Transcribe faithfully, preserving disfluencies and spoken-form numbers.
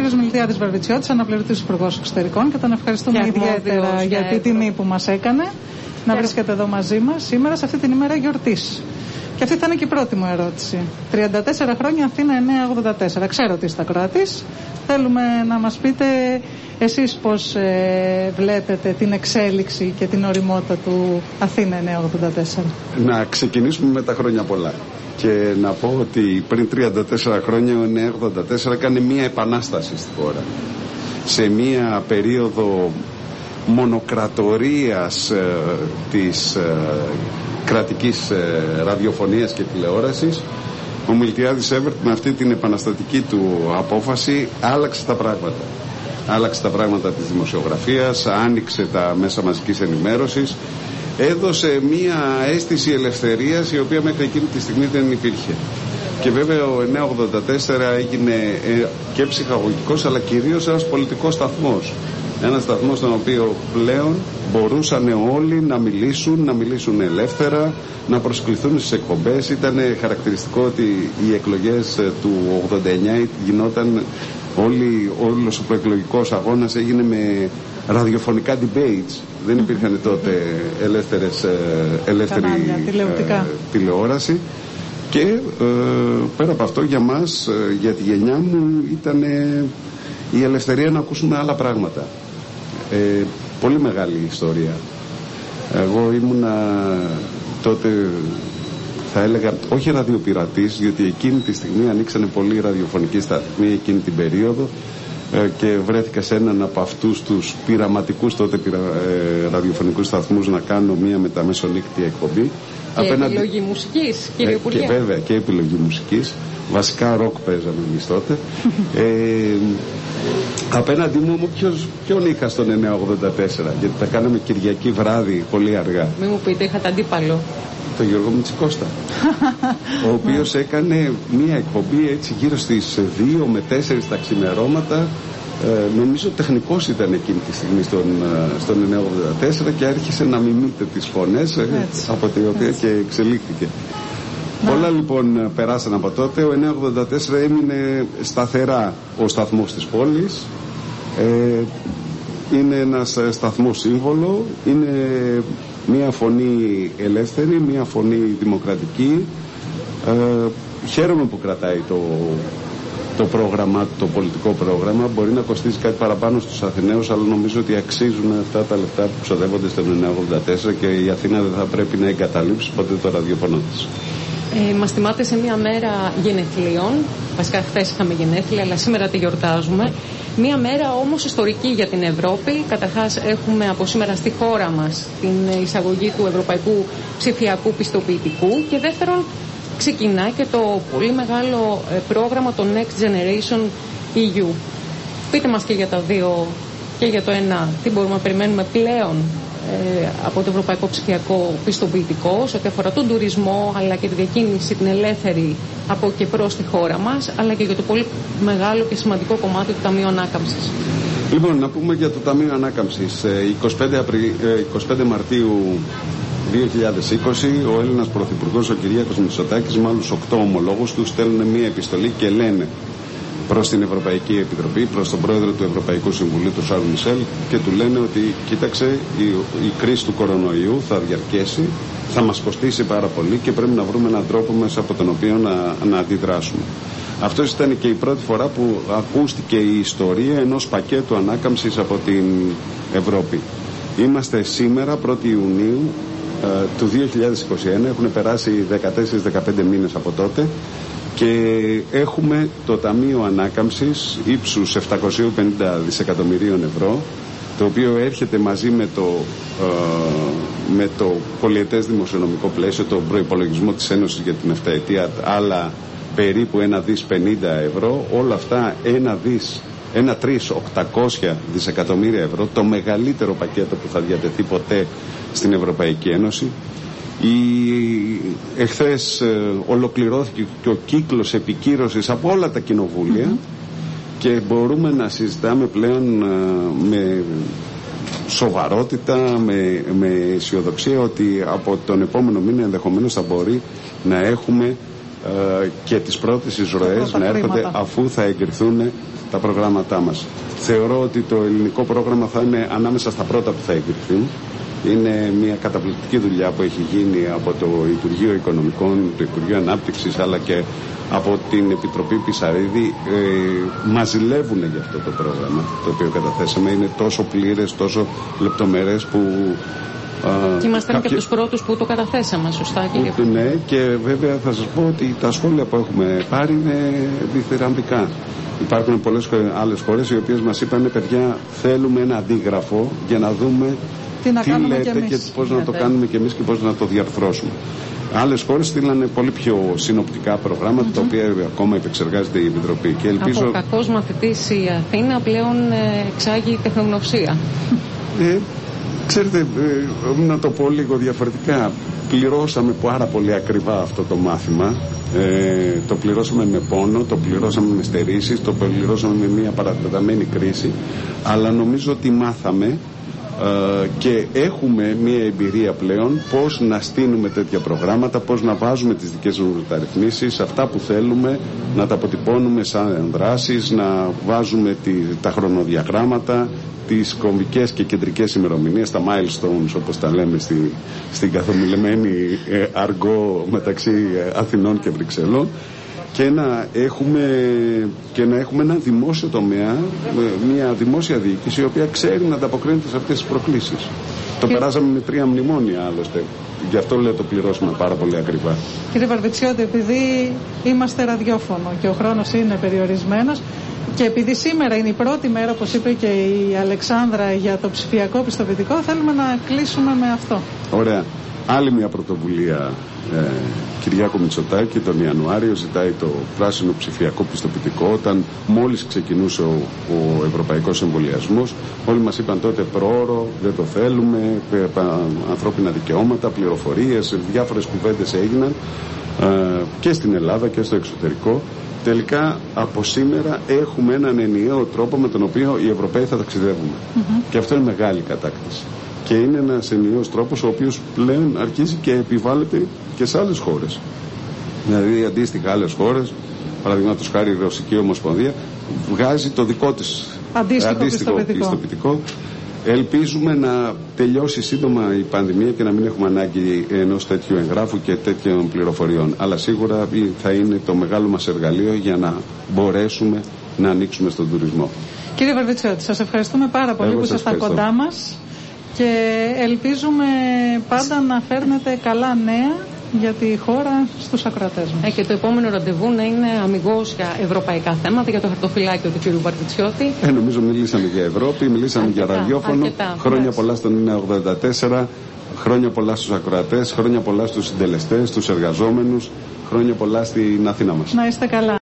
κ. Μιλτιάδης Βαρβιτσιώτης, αναπληρωτής Υπουργός Εξωτερικών, και τον ευχαριστούμε ιδιαίτερα για την τιμή που μας έκανε να βρίσκεται εδώ μαζί μας σήμερα σε αυτή την ημέρα γιορτής. Και αυτή θα είναι και η πρώτη μου ερώτηση. τριάντα τέσσερα χρόνια Αθήνα χίλια εννιακόσια ογδόντα τέσσερα. Ξέρω ότι είστε ακροατής. Θέλουμε να μας πείτε εσείς πώς ε, βλέπετε την εξέλιξη και την ωριμότητα του Αθήνα χίλια εννιακόσια ογδόντα τέσσερα. Να ξεκινήσουμε με τα χρόνια πολλά. Και να πω ότι πριν τριάντα τέσσερα χρόνια ο χίλια εννιακόσια ογδόντα τέσσερα έκανε μία επανάσταση στη χώρα. Σε μία περίοδο μονοκρατορίας ε, της ε, κρατικής ε, ραδιοφωνίας και τηλεόρασης, ο Μιλτιάδης Έβερτ με αυτή την επαναστατική του απόφαση άλλαξε τα πράγματα. Άλλαξε τα πράγματα της δημοσιογραφίας, άνοιξε τα μέσα μαζικής ενημέρωσης, έδωσε μία αίσθηση ελευθερίας η οποία μέχρι εκείνη τη στιγμή δεν υπήρχε. Και βέβαια ο χίλια εννιακόσια ογδόντα τέσσερα έγινε ε, και ψυχαγωγικός αλλά κυρίως ένας πολιτικός σταθμός. Ένας σταθμός στον οποίο πλέον μπορούσαν όλοι να μιλήσουν, να μιλήσουν ελεύθερα, να προσκληθούν στις εκπομπές. Ήταν χαρακτηριστικό ότι οι εκλογές του ογδόντα εννιά γινόταν, όλη, όλος ο προεκλογικός αγώνας έγινε με ραδιοφωνικά debates. Δεν υπήρχαν τότε ελεύθερες, ελεύθερη ε, τηλεόραση. Και ε, πέρα από αυτό για μας, ε, για τη γενιά μου, ήταν ε, η ελευθερία να ακούσουμε άλλα πράγματα. Ε, πολύ μεγάλη ιστορία. Εγώ ήμουνα τότε, θα έλεγα, όχι ραδιοπειρατής, διότι εκείνη τη στιγμή ανοίξανε πολλοί ραδιοφωνικοί σταθμοί εκείνη την περίοδο ε, και βρέθηκα σε έναν από αυτούς τους πειραματικούς τότε πειρα, ε, ραδιοφωνικούς σταθμούς να κάνω μία μεταμεσονύκτια εκπομπή. Και Απέναντι... επιλογή μουσικής, κύριε Υπουργέ. Και βέβαια και επιλογή μουσικής. Βασικά ροκ παίζαμε εμείς τότε. ε, απέναντι μου ποιος, ποιον είχα στον χίλια εννιακόσια ογδόντα τέσσερα, γιατί τα κάναμε Κυριακή βράδυ πολύ αργά. Μην μου πείτε, είχατε αντίπαλο. Το Γιώργο Μητσικώστα, ο οποίος έκανε μία εκπομπή έτσι γύρω στις δύο με τέσσερις τα ξημερώματα. Ε, νομίζω τεχνικός ήταν εκείνη τη στιγμή στον, στον χίλια εννιακόσια ογδόντα τέσσερα και άρχισε να μιμείται τις φωνές ε, από την οποία έτσι. Και εξελίχθηκε. Να. Πολλά λοιπόν περάσαν από τότε. Ο χίλια εννιακόσια ογδόντα τέσσερα έμεινε σταθερά ο σταθμός της πόλης. Ε, είναι ένας σταθμός σύμβολο, είναι μια φωνή ελεύθερη, μια φωνή δημοκρατική. Ε, χαίρομαι που κρατάει το, το πρόγραμμα, το πολιτικό πρόγραμμα. Μπορεί να κοστίζει κάτι παραπάνω στους Αθηναίους, αλλά νομίζω ότι αξίζουν αυτά τα λεφτά που ξοδεύονται στον χίλια εννιακόσια ογδόντα τέσσερα και η Αθήνα δεν θα πρέπει να εγκαταλείψει ποτέ το ραδιοφωνό της. Ε, μας τιμάτε σε μια μέρα γενεθλίων. Βασικά χθες είχαμε γενέθλια, αλλά σήμερα τη γιορτάζουμε. Μια μέρα όμως ιστορική για την Ευρώπη. Καταρχάς έχουμε από σήμερα στη χώρα μας την εισαγωγή του Ευρωπαϊκού Ψηφιακού Πιστοποιητικού και δεύτερον ξεκινά και το πολύ μεγάλο πρόγραμμα, το Next Generation ι γιου. Πείτε μας και για τα δύο και για το ένα, τι μπορούμε να περιμένουμε πλέον ε, από το Ευρωπαϊκό Ψηφιακό Πιστοποιητικό σε ό,τι αφορά τον τουρισμό αλλά και τη διακίνηση την ελεύθερη από και προς τη χώρα μας, αλλά και για το πολύ μεγάλο και σημαντικό κομμάτι του Ταμείου Ανάκαμψης. Λοιπόν, να πούμε για το Ταμείο Ανάκαμψης. είκοσι πέντε, Απρι... είκοσι πέντε Μαρτίου δύο χιλιάδες είκοσι ο Έλληνας Πρωθυπουργός ο Κυριάκος Μητσοτάκης με άλλους οκτώ ομολόγους του στέλνουν μία επιστολή και λένε προς την Ευρωπαϊκή Επιτροπή, προς τον Πρόεδρο του Ευρωπαϊκού Συμβουλίου, τον Σαρλ Μισελ, και του λένε ότι κοίταξε, η, η κρίση του κορονοϊού θα διαρκέσει, θα μας κοστίσει πάρα πολύ και πρέπει να βρούμε έναν τρόπο μέσα από τον οποίο να, να αντιδράσουμε. Αυτό ήταν και η πρώτη φορά που ακούστηκε η ιστορία ενός πακέτου ανάκαμψης από την Ευρώπη. Είμαστε σήμερα, πρώτη Ιουνίου ε, του δύο χιλιάδες είκοσι ένα, έχουν περάσει δεκατέσσερα δεκαπέντε μήνες από τότε και έχουμε το Ταμείο Ανάκαμψης ύψους επτακόσια πενήντα δισεκατομμυρίων ευρώ, το οποίο έρχεται μαζί με το, ε, με το πολιετές δημοσιονομικό πλαίσιο, το προϋπολογισμό της Ένωσης για την επταετία, άλλα περίπου ένα δις πενήντα ευρώ, όλα αυτά ένα δις, ένα τρεις οκτακόσια δισεκατομμύρια ευρώ, το μεγαλύτερο πακέτο που θα διατεθεί ποτέ στην Ευρωπαϊκή Ένωση. Η... Εχθές ε, ολοκληρώθηκε και ο κύκλος επικύρωσης από όλα τα κοινοβούλια mm-hmm. και μπορούμε να συζητάμε πλέον ε, με σοβαρότητα, με, με αισιοδοξία ότι από τον επόμενο μήνα ενδεχομένως θα μπορεί να έχουμε ε, και τις πρώτες εισρωές να έρχονται αφού θα εγκριθούν τα προγράμματά μας. Θεωρώ ότι το ελληνικό πρόγραμμα θα είναι ανάμεσα στα πρώτα που θα εγκριθούν. Είναι μια καταπληκτική δουλειά που έχει γίνει από το Υπουργείο Οικονομικών, το Υπουργείο Ανάπτυξης, αλλά και από την Επιτροπή Πισαρίδη. Ε, μας ζηλεύουν για αυτό το πρόγραμμα το οποίο καταθέσαμε. Είναι τόσο πλήρες, τόσο λεπτομερές που... Και ήμασταν κάποιοι... και από τους πρώτους που το καταθέσαμε, σωστά. Και... Που, ναι, και βέβαια θα σας πω ότι τα σχόλια που έχουμε πάρει είναι διθυραμβικά. Υπάρχουν πολλές άλλες χώρες οι οποίες μας είπαν, παιδιά, θέλουμε ένα αντίγραφο για να δούμε τι, να τι λέτε και, και πώς να το κάνουμε και εμείς και πώς να το διαρθρώσουμε. Άλλες χώρες στείλανε πολύ πιο συνοπτικά προγράμματα, mm-hmm. τα οποία ακόμα επεξεργάζεται η Επιτροπή. Και ελπίζω... Από κακός μαθητής η Αθήνα πλέον εξάγει τεχνογνωσία. Ε, ξέρετε, ε, να το πω λίγο διαφορετικά. Πληρώσαμε πάρα πολύ ακριβά αυτό το μάθημα. Ε, το πληρώσαμε με πόνο, το πληρώσαμε με στερήσεις, το πληρώσαμε με μια παρατεταμένη κρίση. Αλλά νομίζω ότι μάθαμε Uh, και έχουμε μια εμπειρία πλέον πώς να στείλουμε τέτοια προγράμματα, πώς να βάζουμε τις δικές μας μεταρρυθμίσεις, αυτά που θέλουμε να τα αποτυπώνουμε σαν δράσεις, να βάζουμε τη, τα χρονοδιαγράμματα, τις κομβικές και κεντρικές ημερομηνίες, τα milestones όπως τα λέμε στη, στην καθομιλεμένη ε, αργό μεταξύ ε, Αθηνών και Βρυξελών, και να έχουμε, και να έχουμε ένα δημόσιο τομέα, μια δημόσια διοίκηση η οποία ξέρει να ανταποκρίνεται σε αυτές τις προκλήσεις. Το περάσαμε με τρία μνημόνια άλλωστε. Γι' αυτό λέω το πληρώσουμε πάρα πολύ ακριβά. Κύριε Βαρβιτσιώτη, επειδή είμαστε ραδιόφωνο και ο χρόνος είναι περιορισμένος και επειδή σήμερα είναι η πρώτη μέρα, όπως είπε και η Αλεξάνδρα, για το ψηφιακό πιστοποιητικό, θέλουμε να κλείσουμε με αυτό. Ωραία. Άλλη μια πρωτοβουλία ε, Κυριάκο Μητσοτάκη τον Ιανουάριο ζητάει το πράσινο ψηφιακό πιστοποιητικό. Όταν μόλις ξεκινούσε ο, ο ευρωπαϊκός εμβολιασμός, όλοι μας είπαν τότε προώρο, δεν το θέλουμε, ε, πα, ανθρώπινα δικαιώματα, πληροφορίες, διάφορες κουβέντες έγιναν ε, και στην Ελλάδα και στο εξωτερικό. Τελικά από σήμερα έχουμε έναν ενιαίο τρόπο με τον οποίο οι Ευρωπαίοι θα ταξιδεύουμε. Mm-hmm. Και αυτό είναι μεγάλη κατάκτηση. Και είναι ένας ενιαίος τρόπος ο οποίος πλέον αρχίζει και επιβάλλεται και σε άλλες χώρες. Δηλαδή αντίστοιχα άλλες χώρες, παραδείγματος χάρη η Ρωσική Ομοσπονδία, βγάζει το δικό της αντίστοιχο, αντίστοιχο πιστοποιητικό. πιστοποιητικό. Ελπίζουμε να τελειώσει σύντομα η πανδημία και να μην έχουμε ανάγκη ενός τέτοιου εγγράφου και τέτοιων πληροφοριών. Αλλά σίγουρα θα είναι το μεγάλο μας εργαλείο για να μπορέσουμε να ανοίξουμε στον τουρισμό. Κύριε Βαρβιτσιώτη, σας ευχαριστούμε πάρα πολύ. Εγώ που ήσασταν κοντά μας και ελπίζουμε πάντα να φέρνετε καλά νέα για τη χώρα στους ακροατές μας. Ε, και το επόμενο ραντεβού να είναι αμιγώς για ευρωπαϊκά θέματα, για το χαρτοφυλάκιο του κ. Βαρβιτσιώτη. Ε, νομίζω μιλήσαμε για Ευρώπη, μιλήσαμε αρκετά, για ραδιόφωνο. Αρκετά, χρόνια yes. πολλά στον εννιακόσια ογδόντα τέσσερα, χρόνια πολλά στους ακροατές, χρόνια πολλά στους συντελεστές, στους εργαζόμενους, χρόνια πολλά στην Αθήνα μας. Να είστε καλά.